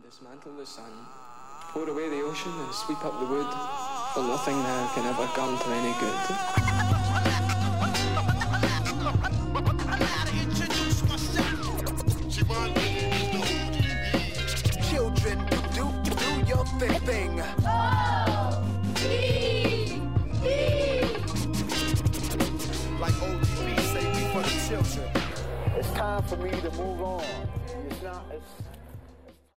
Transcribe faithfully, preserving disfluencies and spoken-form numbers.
Dismantle the sun, pour away the ocean and sweep up the wood, for nothing now can ever come to any good. Children, do, do your thing. Oh, E, E. Like O D B say, we for the children. It's time for me to move on. It's not, it's